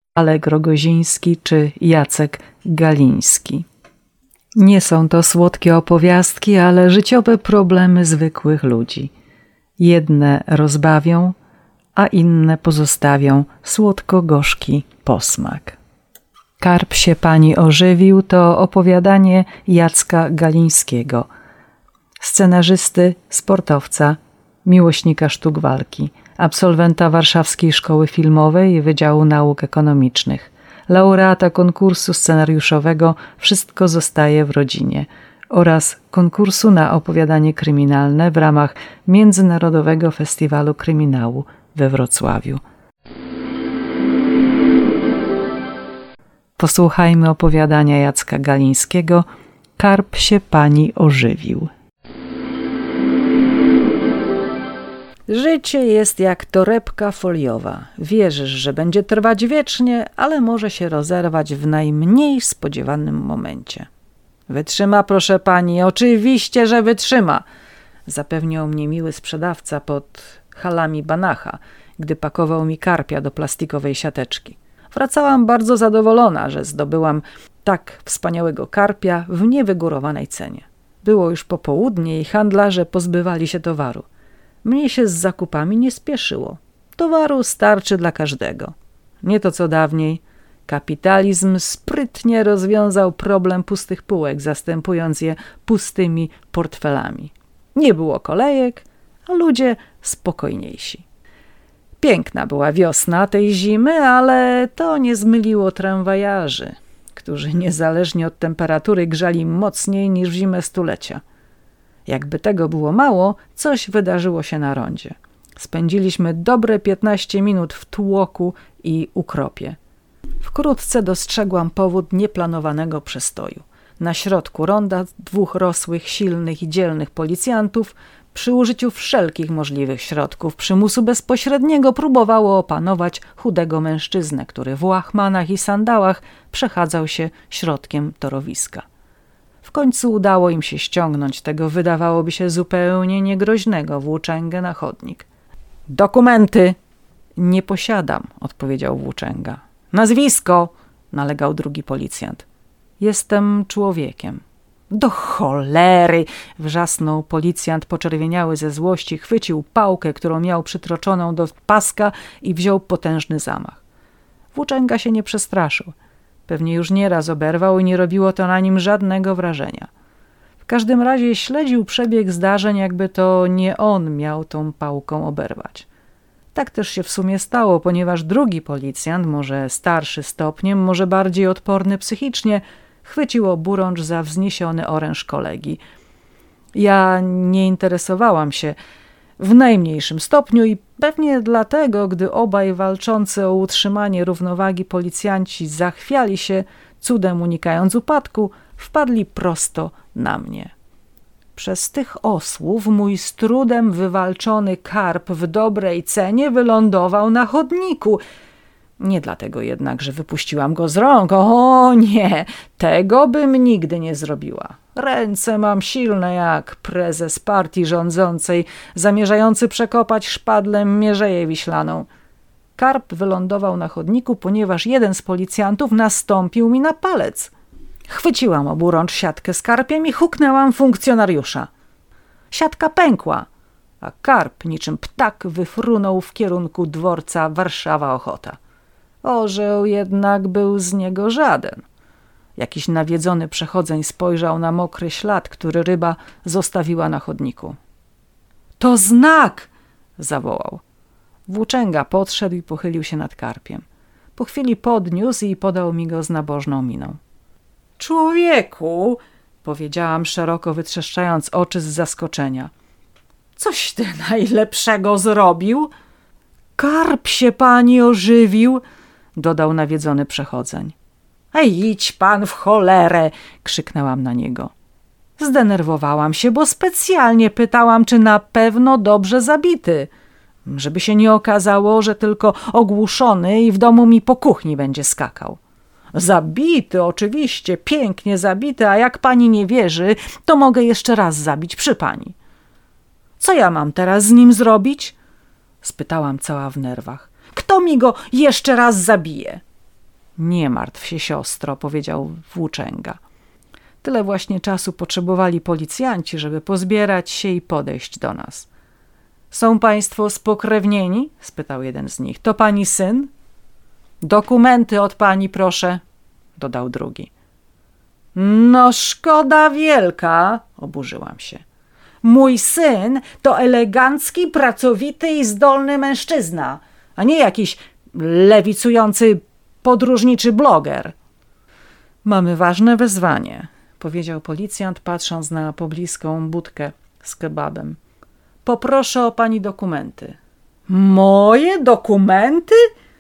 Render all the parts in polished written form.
Alek Rogoziński czy Jacek Galiński. Nie są to słodkie opowiastki, ale życiowe problemy zwykłych ludzi. Jedne rozbawią, a inne pozostawią słodko-gorzki posmak. Karp się pani ożywił to opowiadanie Jacka Galińskiego, scenarzysty, sportowca, miłośnika sztuk walki, absolwenta Warszawskiej Szkoły Filmowej Wydziału Nauk Ekonomicznych, laureata konkursu scenariuszowego Wszystko zostaje w rodzinie oraz konkursu na opowiadanie kryminalne w ramach Międzynarodowego Festiwalu Kryminału we Wrocławiu. Posłuchajmy opowiadania Jacka Galińskiego Karp się pani ożywił. Życie jest jak torebka foliowa. Wierzysz, że będzie trwać wiecznie, ale może się rozerwać w najmniej spodziewanym momencie. Wytrzyma, proszę pani, oczywiście, że wytrzyma, zapewniał mnie miły sprzedawca pod halami Banacha, gdy pakował mi karpia do plastikowej siateczki. Wracałam bardzo zadowolona, że zdobyłam tak wspaniałego karpia w niewygórowanej cenie. Było już popołudnie i handlarze pozbywali się towaru. Mnie się z zakupami nie spieszyło. Towaru starczy dla każdego. Nie to co dawniej. Kapitalizm sprytnie rozwiązał problem pustych półek, zastępując je pustymi portfelami. Nie było kolejek, a ludzie spokojniejsi. Piękna była wiosna tej zimy, ale to nie zmyliło tramwajarzy, którzy niezależnie od temperatury grzali mocniej niż w zimę stulecia. Jakby tego było mało, coś wydarzyło się na rondzie. Spędziliśmy dobre 15 minut w tłoku i ukropie. Wkrótce dostrzegłam powód nieplanowanego przestoju. Na środku ronda 2 rosłych, silnych i dzielnych policjantów przy użyciu wszelkich możliwych środków przymusu bezpośredniego próbowało opanować chudego mężczyznę, który w łachmanach i sandałach przechadzał się środkiem torowiska. W końcu udało im się ściągnąć tego, wydawałoby się, zupełnie niegroźnego włóczęgę na chodnik. Dokumenty! Nie posiadam, odpowiedział włóczęga. Nazwisko! Nalegał drugi policjant. Jestem człowiekiem. Do cholery! Wrzasnął policjant poczerwieniały ze złości, chwycił pałkę, którą miał przytroczoną do paska i wziął potężny zamach. Włóczęga się nie przestraszył. Pewnie już nieraz oberwał i nie robiło to na nim żadnego wrażenia. W każdym razie śledził przebieg zdarzeń, jakby to nie on miał tą pałką oberwać. Tak też się w sumie stało, ponieważ drugi policjant, może starszy stopniem, może bardziej odporny psychicznie, chwycił oburącz za wzniesiony oręż kolegi. Ja nie interesowałam się w najmniejszym stopniu i pewnie dlatego, gdy obaj walczący o utrzymanie równowagi policjanci zachwiali się, cudem unikając upadku, wpadli prosto na mnie. Przez tych osłów mój z trudem wywalczony karp w dobrej cenie wylądował na chodniku. Nie dlatego jednak, że wypuściłam go z rąk. O nie, tego bym nigdy nie zrobiła. Ręce mam silne jak prezes partii rządzącej, zamierzający przekopać szpadlem Mierzeję Wiślaną. Karp wylądował na chodniku, ponieważ jeden z policjantów nastąpił mi na palec. Chwyciłam oburącz siatkę z karpiem i huknęłam funkcjonariusza. Siatka pękła, a karp niczym ptak wyfrunął w kierunku dworca Warszawa-Ochota. Orzeł jednak był z niego żaden. Jakiś nawiedzony przechodzeń spojrzał na mokry ślad, który ryba zostawiła na chodniku. – To znak! – zawołał. Włóczęga podszedł i pochylił się nad karpiem. Po chwili podniósł i podał mi go z nabożną miną. – Człowieku! – powiedziałam, szeroko wytrzeszczając oczy z zaskoczenia. – Coś ty najlepszego zrobił? – Karp się pani ożywił! – dodał nawiedzony przechodzeń. Ej, idź pan w cholerę! Krzyknęłam na niego. Zdenerwowałam się, bo specjalnie pytałam, czy na pewno dobrze zabity. Żeby się nie okazało, że tylko ogłuszony i w domu mi po kuchni będzie skakał. Zabity, oczywiście, pięknie zabity, a jak pani nie wierzy, to mogę jeszcze raz zabić przy pani. Co ja mam teraz z nim zrobić? Spytałam cała w nerwach. Kto mi go jeszcze raz zabije? Nie martw się, siostro, powiedział włóczęga. Tyle właśnie czasu potrzebowali policjanci, żeby pozbierać się i podejść do nas. Są państwo spokrewnieni? Spytał jeden z nich. To pani syn? Dokumenty od pani, proszę, dodał drugi. No szkoda wielka, oburzyłam się. Mój syn to elegancki, pracowity i zdolny mężczyzna, a nie jakiś lewicujący podróżniczy bloger. Mamy ważne wezwanie, powiedział policjant, patrząc na pobliską budkę z kebabem. Poproszę o pani dokumenty. Moje dokumenty?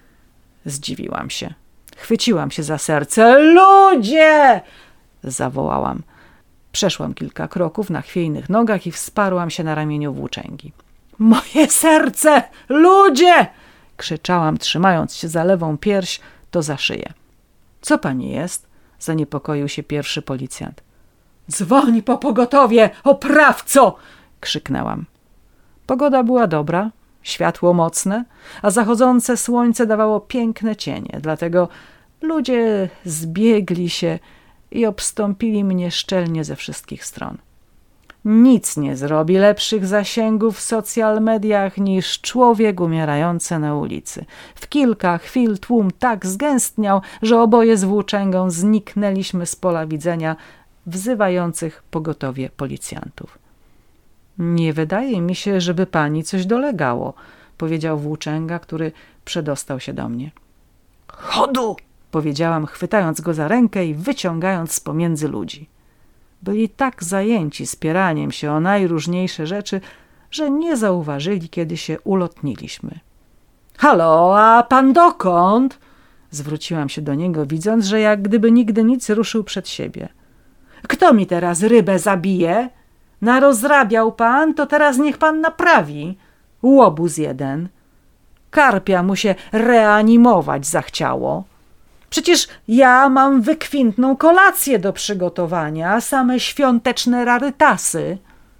Zdziwiłam się. Chwyciłam się za serce. Ludzie! Zawołałam. Przeszłam kilka kroków na chwiejnych nogach i wsparłam się na ramieniu włóczęgi. Moje serce! Ludzie! Krzyczałam, trzymając się za lewą pierś, to za szyję. Co pani jest? Zaniepokoił się pierwszy policjant. Dzwoń po pogotowie, oprawco! Krzyknęłam. Pogoda była dobra, światło mocne, a zachodzące słońce dawało piękne cienie, dlatego ludzie zbiegli się i obstąpili mnie szczelnie ze wszystkich stron. Nic nie zrobi lepszych zasięgów w social mediach niż człowiek umierający na ulicy. W kilka chwil tłum tak zgęstniał, że oboje z włóczęgą zniknęliśmy z pola widzenia wzywających pogotowie policjantów. Nie wydaje mi się, żeby pani coś dolegało, powiedział włóczęga, który przedostał się do mnie. Chodu! Powiedziałam, chwytając go za rękę i wyciągając z pomiędzy ludzi. Byli tak zajęci spieraniem się o najróżniejsze rzeczy, że nie zauważyli, kiedy się ulotniliśmy. Halo, a pan dokąd? Zwróciłam się do niego, widząc, że jak gdyby nigdy nic ruszył przed siebie. Kto mi teraz rybę zabije? Narozrabiał pan, to teraz niech pan naprawi. Łobuz jeden. Karpia mu się reanimować zachciało. Przecież ja mam wykwintną kolację do przygotowania, same świąteczne rarytasy.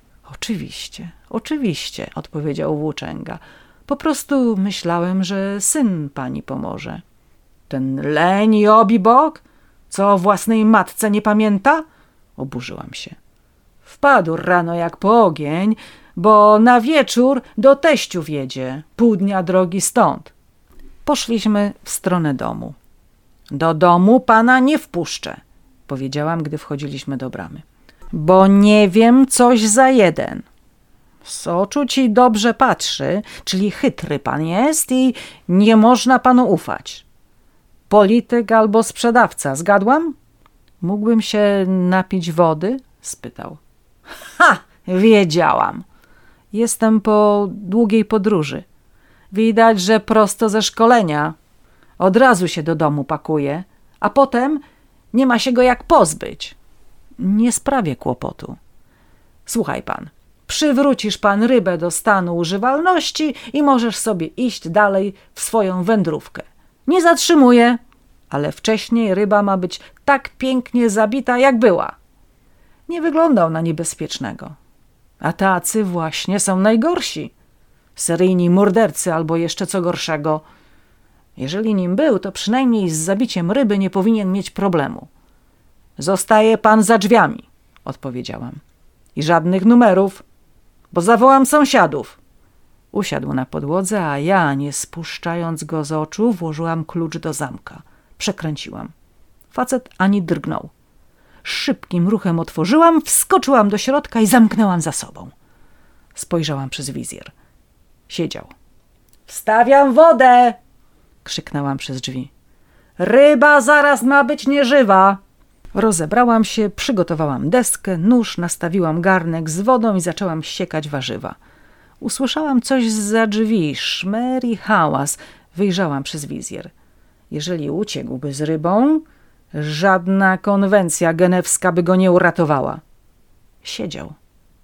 Oczywiście, odpowiedział włóczęga. Po prostu myślałem, że syn pani pomoże. Ten leń i obibok? Co o własnej matce nie pamięta? Oburzyłam się. Wpadł rano jak po ogień, bo na wieczór do teściów jedzie, pół dnia drogi stąd. Poszliśmy w stronę domu. Do domu pana nie wpuszczę, powiedziałam, gdy wchodziliśmy do bramy. Bo nie wiem, coś za jeden. Z oczu ci dobrze patrzy, czyli chytry pan jest i nie można panu ufać. Polityk albo sprzedawca, zgadłam? Mógłbym się napić wody? Spytał. Ha! Wiedziałam. Jestem po długiej podróży. Widać, że prosto ze szkolenia. Od razu się do domu pakuje, a potem nie ma się go jak pozbyć. Nie sprawię kłopotu. Słuchaj pan, przywrócisz pan rybę do stanu używalności i możesz sobie iść dalej w swoją wędrówkę. Nie zatrzymuję, ale wcześniej ryba ma być tak pięknie zabita, jak była. Nie wyglądał na niebezpiecznego. A tacy właśnie są najgorsi. Seryjni mordercy albo jeszcze co gorszego. Jeżeli nim był, to przynajmniej z zabiciem ryby nie powinien mieć problemu. Zostaje pan za drzwiami, odpowiedziałam. I żadnych numerów, bo zawołam sąsiadów. Usiadł na podłodze, a ja, nie spuszczając go z oczu, włożyłam klucz do zamka. Przekręciłam. Facet ani drgnął. Szybkim ruchem otworzyłam, wskoczyłam do środka i zamknęłam za sobą. Spojrzałam przez wizjer. Siedział. Wstawiam wodę! Krzyknęłam przez drzwi. Ryba zaraz ma być nieżywa. Rozebrałam się, przygotowałam deskę, nóż, nastawiłam garnek z wodą i zaczęłam siekać warzywa. Usłyszałam coś zza drzwi, szmer i hałas. Wyjrzałam przez wizjer. Jeżeli uciekłby z rybą, żadna konwencja genewska by go nie uratowała. Siedział.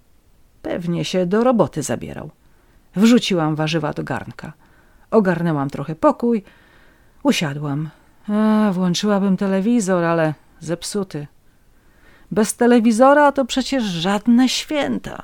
Pewnie się do roboty zabierał. Wrzuciłam warzywa do garnka. Ogarnęłam trochę pokój. Usiadłam. Włączyłabym telewizor, ale zepsuty. Bez telewizora to przecież żadne święta.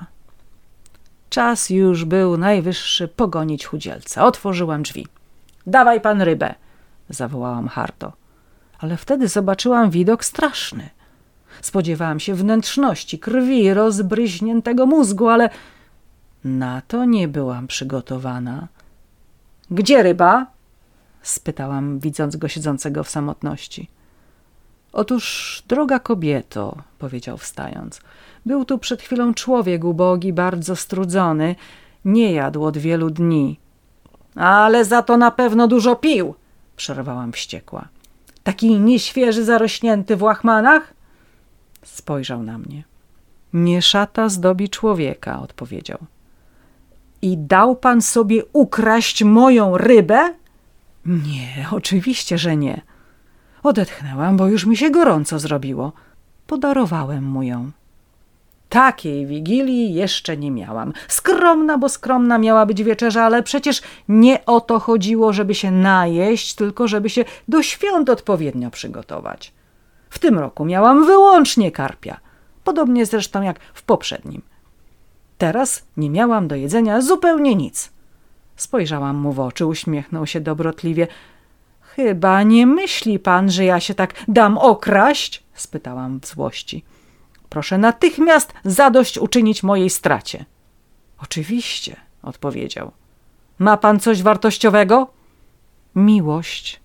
Czas już był najwyższy pogonić chudzielca. Otworzyłam drzwi. Dawaj pan rybę, zawołałam hardo. ale wtedy zobaczyłam widok straszny. Spodziewałam się wnętrzności, krwi, rozbryźniętego mózgu, ale na to nie byłam przygotowana. – Gdzie ryba? – spytałam, widząc go siedzącego w samotności. – Otóż, droga kobieto – powiedział wstając – był tu przed chwilą człowiek ubogi, bardzo strudzony, nie jadł od wielu dni. – Ale za to na pewno dużo pił – przerwałam wściekła. – Taki nieświeży, zarośnięty w łachmanach? Spojrzał na mnie. – Nie szata zdobi człowieka – odpowiedział. – I dał pan sobie ukraść moją rybę? – Nie, oczywiście, że nie. Odetchnęłam, bo już mi się gorąco zrobiło. Podarowałem mu ją. Takiej wigilii jeszcze nie miałam. Skromna, bo skromna miała być wieczerza, ale przecież nie o to chodziło, żeby się najeść, tylko żeby się do świąt odpowiednio przygotować. W tym roku miałam wyłącznie karpia, podobnie zresztą jak w poprzednim. Teraz nie miałam do jedzenia zupełnie nic. Spojrzałam mu w oczy, uśmiechnął się dobrotliwie. – Chyba nie myśli pan, że ja się tak dam okraść? – spytałam w złości. – Proszę natychmiast zadość uczynić mojej stracie. – Oczywiście – odpowiedział. – Ma pan coś wartościowego? – Miłość.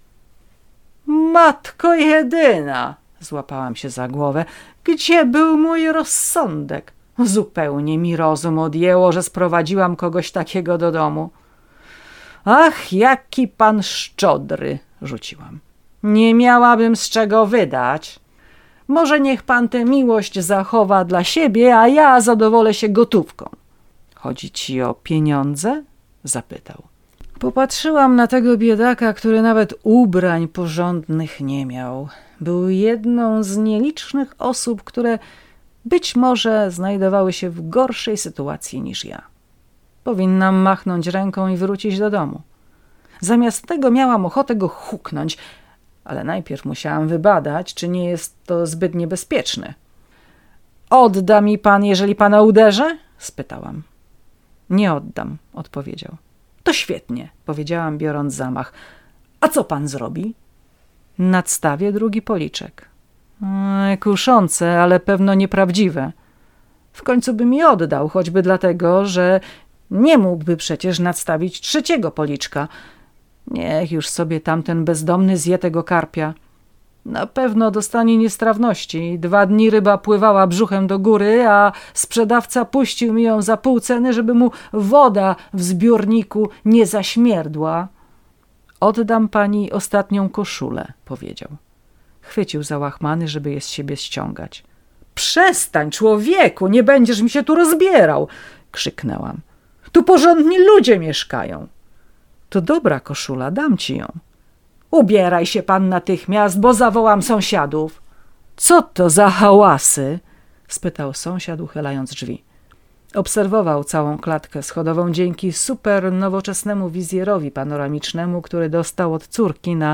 – Matko jedyna – złapałam się za głowę. – Gdzie był mój rozsądek? Zupełnie mi rozum odjęło, że sprowadziłam kogoś takiego do domu. – Ach, jaki pan szczodry – rzuciłam. – Nie miałabym z czego wydać. Może niech pan tę miłość zachowa dla siebie, a ja zadowolę się gotówką. – Chodzi ci o pieniądze? – zapytał. Popatrzyłam na tego biedaka, który nawet ubrań porządnych nie miał. Był jedną z nielicznych osób, które być może znajdowały się w gorszej sytuacji niż ja. Powinnam machnąć ręką i wrócić do domu. Zamiast tego miałam ochotę go huknąć, ale najpierw musiałam wybadać, czy nie jest to zbyt niebezpieczne. – Odda mi pan, jeżeli pana uderzę? – spytałam. – Nie oddam – odpowiedział. – To świetnie – powiedziałam, biorąc zamach. – A co pan zrobi? – Nadstawię drugi policzek. – Kuszące, ale pewno nieprawdziwe. W końcu by mi oddał, choćby dlatego, że nie mógłby przecież nadstawić trzeciego policzka. Niech już sobie tamten bezdomny zje tego karpia. Na pewno dostanie niestrawności. 2 dni ryba pływała brzuchem do góry, a sprzedawca puścił mi ją za pół ceny, żeby mu woda w zbiorniku nie zaśmierdła. – Oddam pani ostatnią koszulę – powiedział. Chwycił za łachmany, żeby je z siebie ściągać. – Przestań, człowieku, nie będziesz mi się tu rozbierał – krzyknęłam. – Tu porządni ludzie mieszkają. – To dobra koszula, dam ci ją. – Ubieraj się pan natychmiast, bo zawołam sąsiadów. – Co to za hałasy? – spytał sąsiad, uchylając drzwi. Obserwował całą klatkę schodową dzięki super nowoczesnemu wizjerowi panoramicznemu, który dostał od córki na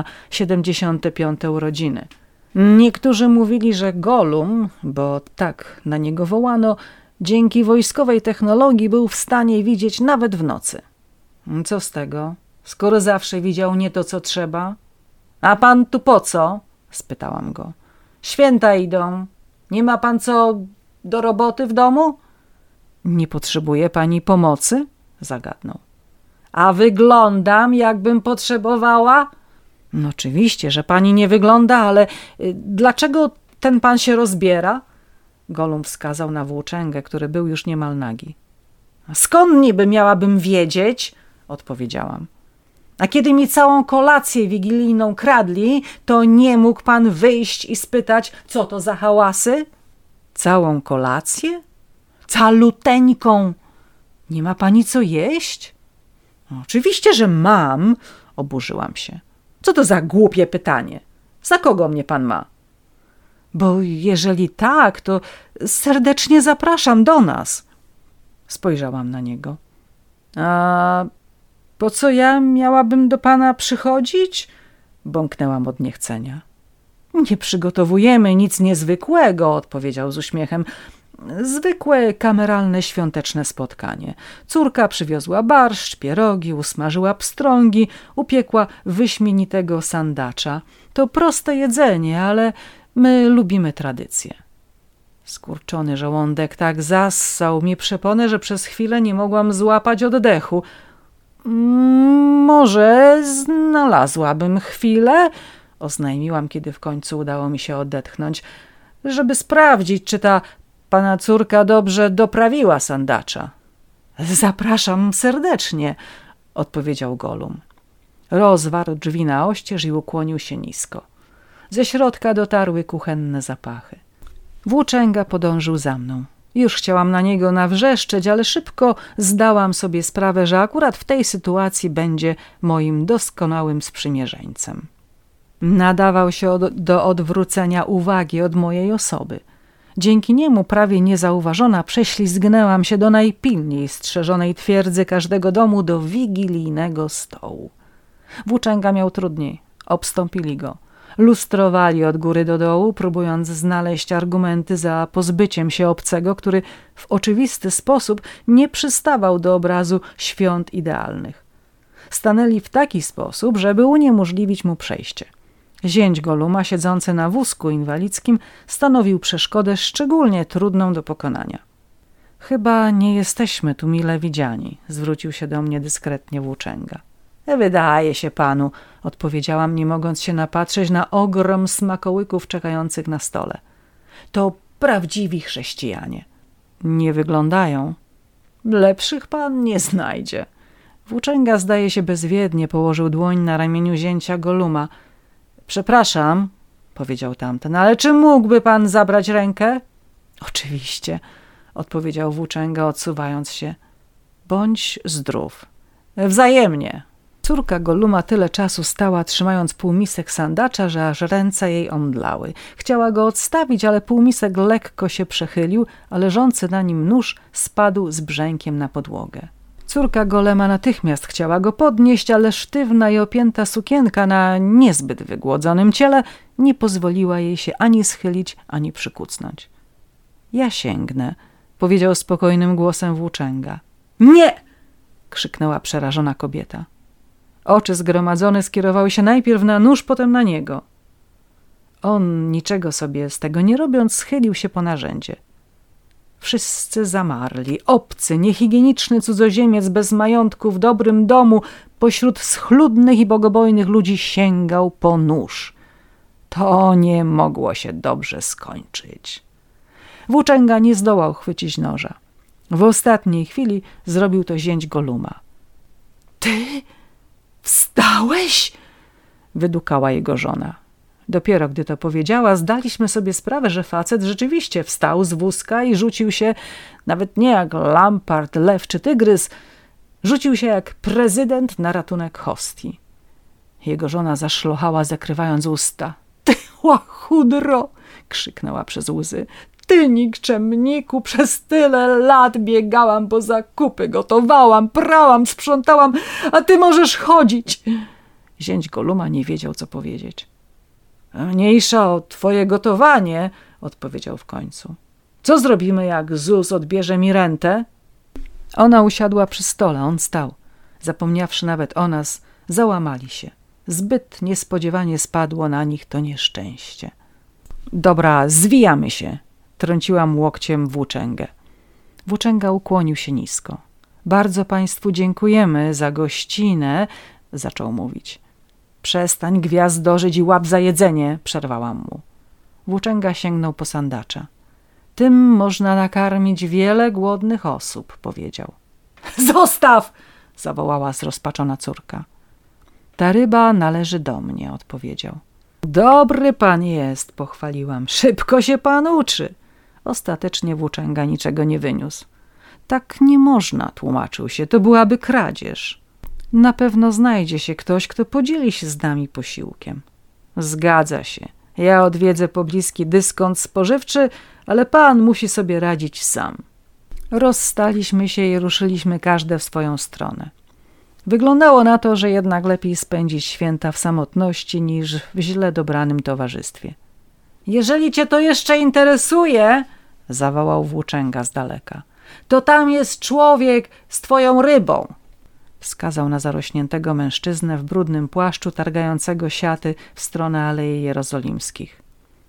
75. urodziny. Niektórzy mówili, że Gollum, bo tak na niego wołano, dzięki wojskowej technologii był w stanie widzieć nawet w nocy. Co z tego, skoro zawsze widział nie to, co trzeba? – A pan tu po co? – spytałam go. – Święta idą. Nie ma pan co do roboty w domu? – Nie potrzebuje pani pomocy? – zagadnął. – A wyglądam, jakbym potrzebowała? – No oczywiście, że pani nie wygląda, ale dlaczego ten pan się rozbiera? Gollum wskazał na włóczęgę, który był już niemal nagi. – Skąd niby miałabym wiedzieć? – odpowiedziałam. – A kiedy mi całą kolację wigilijną kradli, to nie mógł pan wyjść i spytać, co to za hałasy? – Całą kolację? Caluteńką. Nie ma pani co jeść? – Oczywiście, że mam, oburzyłam się. Co to za głupie pytanie? Za kogo mnie pan ma? Bo jeżeli tak, to serdecznie zapraszam do nas. Spojrzałam na niego. A po co ja miałabym do pana przychodzić? Bąknęłam od niechcenia. Nie przygotowujemy nic niezwykłego, odpowiedział z uśmiechem. Zwykłe, kameralne, świąteczne spotkanie. Córka przywiozła barszcz, pierogi, usmażyła pstrągi, upiekła wyśmienitego sandacza. To proste jedzenie, ale my lubimy tradycję. Skurczony żołądek tak zassał mi przeponę, że przez chwilę nie mogłam złapać oddechu. Może znalazłabym chwilę, oznajmiłam, kiedy w końcu udało mi się odetchnąć, żeby sprawdzić, czy ta pana córka dobrze doprawiła sandacza. Zapraszam serdecznie, odpowiedział Golum. Rozwarł drzwi na oścież i ukłonił się nisko. Ze środka dotarły kuchenne zapachy. Włóczęga podążył za mną. Już chciałam na niego nawrzeszczeć, ale szybko zdałam sobie sprawę, że akurat w tej sytuacji będzie moim doskonałym sprzymierzeńcem. Nadawał się do odwrócenia uwagi od mojej osoby. Dzięki niemu prawie niezauważona prześlizgnęłam się do najpilniej strzeżonej twierdzy każdego domu, do wigilijnego stołu. Włóczęga miał trudniej. Obstąpili go. Lustrowali od góry do dołu, próbując znaleźć argumenty za pozbyciem się obcego, który w oczywisty sposób nie przystawał do obrazu świąt idealnych. Stanęli w taki sposób, żeby uniemożliwić mu przejście. Zięć Goluma, siedzący na wózku inwalidzkim, stanowił przeszkodę szczególnie trudną do pokonania. Chyba nie jesteśmy tu mile widziani, zwrócił się do mnie dyskretnie włóczęga. Wydaje się panu, odpowiedziałam, nie mogąc się napatrzeć na ogrom smakołyków czekających na stole. To prawdziwi chrześcijanie. Nie wyglądają. Lepszych pan nie znajdzie. Włóczęga, zdaje się, bezwiednie położył dłoń na ramieniu zięcia Goluma. Przepraszam, powiedział tamten, ale czy mógłby pan zabrać rękę? Oczywiście, odpowiedział włóczęga, odsuwając się. Bądź zdrów. Wzajemnie. Córka Goluma tyle czasu stała, trzymając półmisek sandacza, że aż ręce jej omdlały. Chciała go odstawić, ale półmisek lekko się przechylił, a leżący na nim nóż spadł z brzękiem na podłogę. Córka Golema natychmiast chciała go podnieść, ale sztywna i opięta sukienka na niezbyt wygłodzonym ciele nie pozwoliła jej się ani schylić, ani przykucnąć. Ja sięgnę, powiedział spokojnym głosem włóczęga. Nie! Krzyknęła przerażona kobieta. Oczy zgromadzone skierowały się najpierw na nóż, potem na niego. On, niczego sobie z tego nie robiąc, schylił się po narzędzie. Wszyscy zamarli. Obcy, niehigieniczny cudzoziemiec bez majątku w dobrym domu pośród schludnych i bogobojnych ludzi sięgał po nóż. To nie mogło się dobrze skończyć. Włóczęga nie zdołał chwycić noża. W ostatniej chwili zrobił to zięć Goluma. Ty wstałeś? Wydukała jego żona. Dopiero gdy to powiedziała, zdaliśmy sobie sprawę, że facet rzeczywiście wstał z wózka i rzucił się, nawet nie jak lampart, lew czy tygrys, rzucił się jak prezydent na ratunek hostii. Jego żona zaszlochała, zakrywając usta. Ty łachudro! Krzyknęła przez łzy. Ty nikczemniku, przez tyle lat biegałam po zakupy, gotowałam, prałam, sprzątałam, a ty możesz chodzić. Zięć Goluma nie wiedział, co powiedzieć. Mniejsza o twoje gotowanie, odpowiedział w końcu. Co zrobimy, jak ZUS odbierze mi rentę? Ona usiadła przy stole, on stał. Zapomniawszy nawet o nas, załamali się. Zbyt niespodziewanie spadło na nich to nieszczęście. Dobra, zwijamy się, trąciłam łokciem włóczęgę. Włóczęga ukłonił się nisko. Bardzo państwu dziękujemy za gościnę, zaczął mówić. Przestań gwiazdorzyć i łap za jedzenie, przerwałam mu. Włóczęga sięgnął po sandacza. Tym można nakarmić wiele głodnych osób, powiedział. Zostaw! Zawołała zrozpaczona córka. Ta ryba należy do mnie, odpowiedział. Dobry pan jest, pochwaliłam. Szybko się pan uczy. Ostatecznie włóczęga niczego nie wyniósł. Tak nie można, tłumaczył się, to byłaby kradzież. Na pewno znajdzie się ktoś, kto podzieli się z nami posiłkiem. Zgadza się. Ja odwiedzę pobliski dyskont spożywczy, ale pan musi sobie radzić sam. Rozstaliśmy się i ruszyliśmy każde w swoją stronę. Wyglądało na to, że jednak lepiej spędzić święta w samotności niż w źle dobranym towarzystwie. Jeżeli cię to jeszcze interesuje, zawołał włóczęga z daleka. To tam jest człowiek z twoją rybą. Wskazał na zarośniętego mężczyznę w brudnym płaszczu targającego siaty w stronę Alei Jerozolimskich.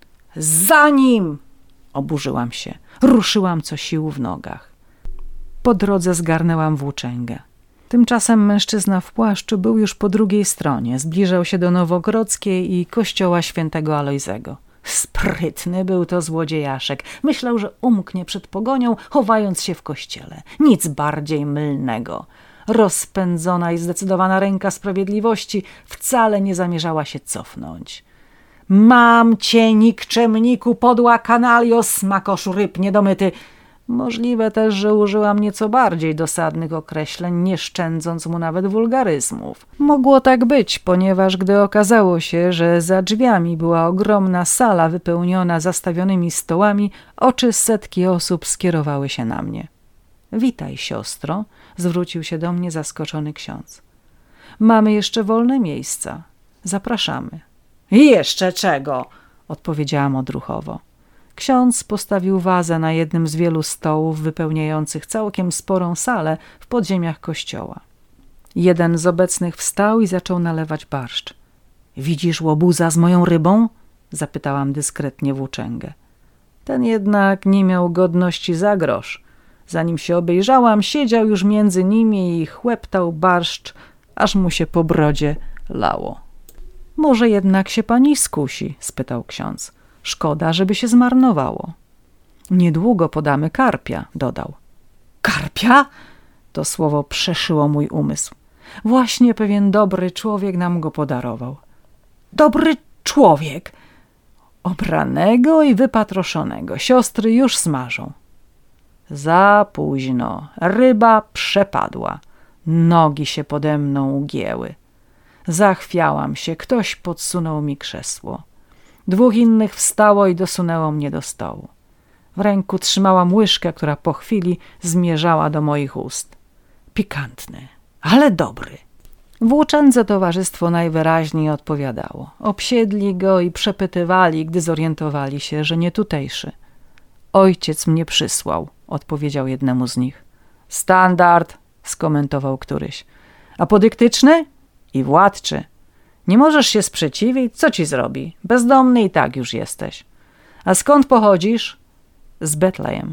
Za nim! Oburzyłam się. Ruszyłam co sił w nogach. Po drodze zgarnęłam włóczęgę. Tymczasem mężczyzna w płaszczu był już po drugiej stronie. Zbliżał się do Nowogrodzkiej i kościoła świętego Alojzego. Sprytny był to złodziejaszek. Myślał, że umknie przed pogonią, chowając się w kościele. Nic bardziej mylnego. Rozpędzona i zdecydowana ręka sprawiedliwości wcale nie zamierzała się cofnąć. Mam cię, nikczemniku, podła kanalio, smakoszu ryb niedomyty. Możliwe też, że użyłam nieco bardziej dosadnych określeń, nie szczędząc mu nawet wulgaryzmów. Mogło tak być, ponieważ gdy okazało się, że za drzwiami była ogromna sala wypełniona zastawionymi stołami, oczy setki osób skierowały się na mnie. Witaj, siostro, zwrócił się do mnie zaskoczony ksiądz. Mamy jeszcze wolne miejsca. Zapraszamy. Jeszcze czego? Odpowiedziałam odruchowo. Ksiądz postawił wazę na jednym z wielu stołów wypełniających całkiem sporą salę w podziemiach kościoła. Jeden z obecnych wstał i zaczął nalewać barszcz. Widzisz łobuza z moją rybą? Zapytałam dyskretnie włóczęgę. Ten jednak nie miał godności za grosz. Zanim się obejrzałam, siedział już między nimi i chłeptał barszcz, aż mu się po brodzie lało. Może jednak się pani skusi? Spytał ksiądz. Szkoda, żeby się zmarnowało. Niedługo podamy karpia, dodał. Karpia? To słowo przeszyło mój umysł. Właśnie pewien dobry człowiek nam go podarował. Dobry człowiek? Obranego i wypatroszonego. Siostry już smażą. Za późno. Ryba przepadła. Nogi się pode mną ugięły. Zachwiałam się. Ktoś podsunął mi krzesło. Dwóch innych wstało i dosunęło mnie do stołu. W ręku trzymałam łyżkę, która po chwili zmierzała do moich ust. Pikantny, ale dobry. Włóczędze towarzystwo najwyraźniej odpowiadało. Obsiedli go i przepytywali, gdy zorientowali się, że nie tutejszy. Ojciec mnie przysłał, odpowiedział jednemu z nich. Standard, skomentował któryś. Apodyktyczny i władczy. Nie możesz się sprzeciwić? Co ci zrobi? Bezdomny i tak już jesteś. A skąd pochodzisz? Z Betlejem.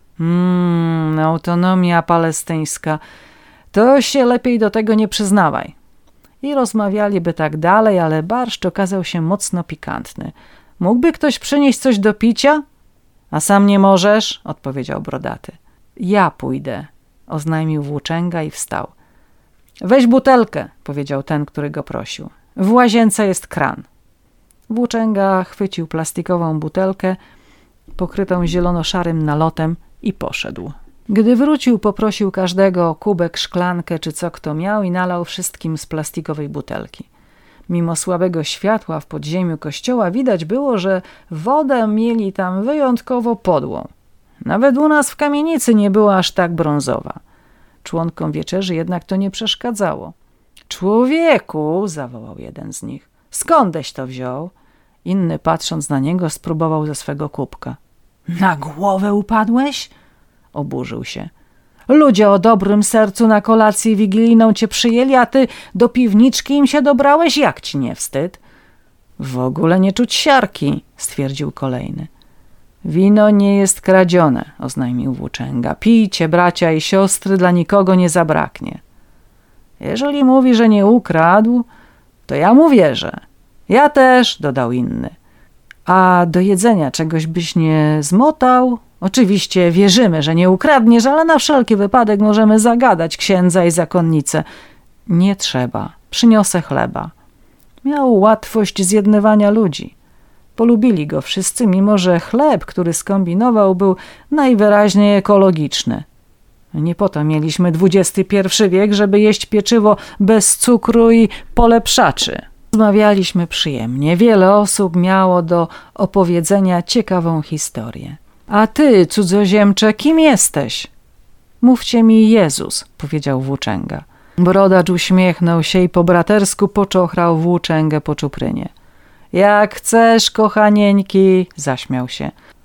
Autonomia palestyńska. To się lepiej do tego nie przyznawaj. I rozmawialiby tak dalej, ale barszcz okazał się mocno pikantny. Mógłby ktoś przynieść coś do picia? A sam nie możesz? Odpowiedział brodaty. Ja pójdę, oznajmił włóczęga i wstał. Weź butelkę, powiedział ten, który go prosił. W łazience jest kran. Włóczęga chwycił plastikową butelkę pokrytą zielono-szarym nalotem i poszedł. Gdy wrócił, poprosił każdego o kubek, szklankę czy co kto miał i nalał wszystkim z plastikowej butelki. Mimo słabego światła w podziemiu kościoła widać było, że wodę mieli tam wyjątkowo podłą. Nawet u nas w kamienicy nie była aż tak brązowa. Członkom wieczerzy jednak to nie przeszkadzało. Człowieku, zawołał jeden z nich, skądeś to wziął? Inny, patrząc na niego, spróbował ze swego kubka. Na głowę upadłeś? Oburzył się. Ludzie o dobrym sercu na kolację wigilijną cię przyjęli, a ty do piwniczki im się dobrałeś? Jak ci nie wstyd? W ogóle nie czuć siarki, stwierdził kolejny. Wino nie jest kradzione, oznajmił włóczęga. Pijcie, bracia i siostry, dla nikogo nie zabraknie. Jeżeli mówi, że nie ukradł, to ja mu wierzę. Ja też, dodał inny. A do jedzenia czegoś byś nie zmotał? Oczywiście wierzymy, że nie ukradniesz, ale na wszelki wypadek możemy zagadać księdza i zakonnicę. Nie trzeba, przyniosę chleba. Miał łatwość zjednywania ludzi. Polubili go wszyscy, mimo że chleb, który skombinował, był najwyraźniej ekologiczny. Nie po to mieliśmy XXI wiek, żeby jeść pieczywo bez cukru i polepszaczy. Rozmawialiśmy przyjemnie. Wiele osób miało do opowiedzenia ciekawą historię. A ty, cudzoziemcze, kim jesteś? Mówcie mi Jezus, powiedział włóczęga. Brodacz uśmiechnął się i po bratersku poczochrał włóczęgę po czuprynie. Jak chcesz, kochanieńki, zaśmiał się.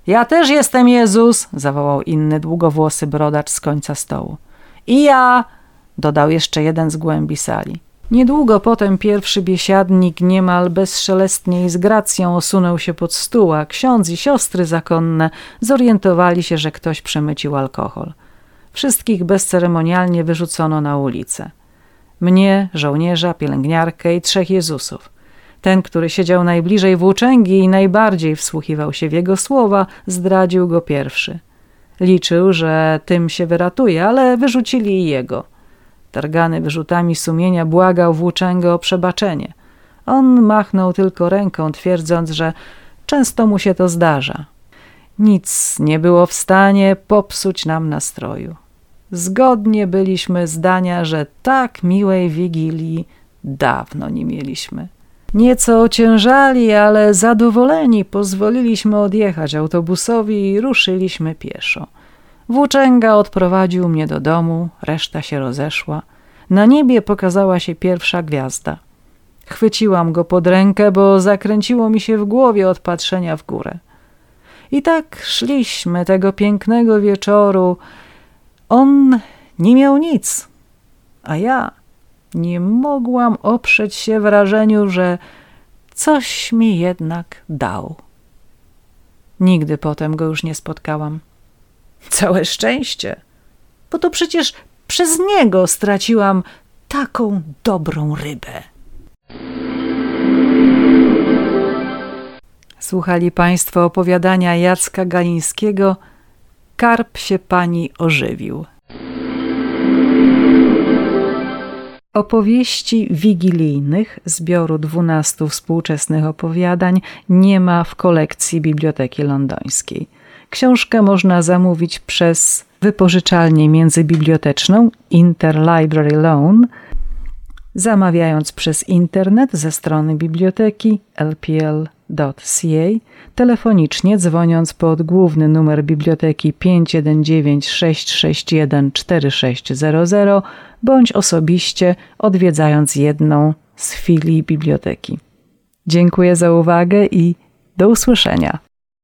Ja też jestem Jezus, zawołał inny długowłosy brodacz z końca stołu. I ja, dodał jeszcze jeden z głębi sali. Niedługo potem pierwszy biesiadnik niemal bezszelestnie i z gracją osunął się pod stół, a ksiądz i siostry zakonne zorientowali się, że ktoś przemycił alkohol. Wszystkich bezceremonialnie wyrzucono na ulicę. Mnie, żołnierza, pielęgniarkę i 3 Jezusów. Ten, który siedział najbliżej włóczęgi i najbardziej wsłuchiwał się w jego słowa, zdradził go pierwszy. Liczył, że tym się wyratuje, ale wyrzucili i jego. Targany wyrzutami sumienia błagał włóczęgę o przebaczenie. On machnął tylko ręką, twierdząc, że często mu się to zdarza. Nic nie było w stanie popsuć nam nastroju. Zgodnie byliśmy zdania, że tak miłej wigilii dawno nie mieliśmy. Nieco ociężali, ale zadowoleni pozwoliliśmy odjechać autobusowi i ruszyliśmy pieszo. Włóczęga odprowadził mnie do domu, reszta się rozeszła. Na niebie pokazała się pierwsza gwiazda. Chwyciłam go pod rękę, bo zakręciło mi się w głowie od patrzenia w górę. I tak szliśmy tego pięknego wieczoru. On nie miał nic, a ja nie mogłam oprzeć się wrażeniu, że coś mi jednak dał. Nigdy potem go już nie spotkałam. Całe szczęście, bo to przecież przez niego straciłam taką dobrą rybę. Słuchali Państwo opowiadania Jacka Galińskiego Karp się pani ożywił. Opowieści wigilijnych zbioru 12 współczesnych opowiadań nie ma w kolekcji Biblioteki Londońskiej. Książkę można zamówić przez wypożyczalnię międzybiblioteczną Interlibrary Loan, zamawiając przez internet ze strony biblioteki lpl.ca, telefonicznie dzwoniąc pod główny numer biblioteki 519 661 4600 bądź osobiście odwiedzając jedną z filii biblioteki. Dziękuję za uwagę i do usłyszenia.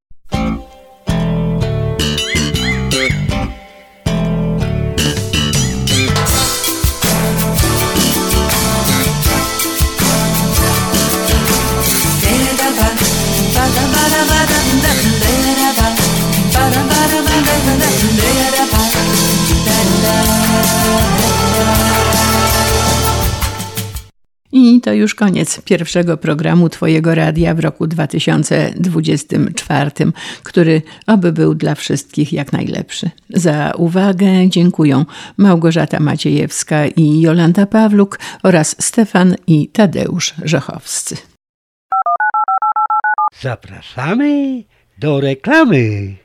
I to już koniec pierwszego programu Twojego radia w roku 2024, który oby był dla wszystkich jak najlepszy. Za uwagę dziękuję Małgorzata Maciejewska i Jolanta Pawluk oraz Stefan i Tadeusz Rzechowscy. Zapraszamy do reklamy.